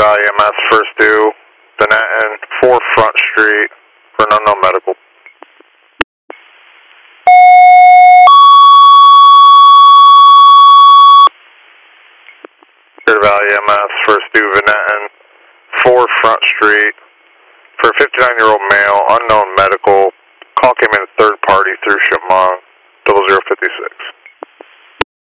Valley EMS, first due, Denton, 4 Front Street for an unknown medical. Clear Valley EMS, first due, Denton, 4 Front Street for a 59-year-old male, unknown medical. Call came in third party through Chemung, 0056.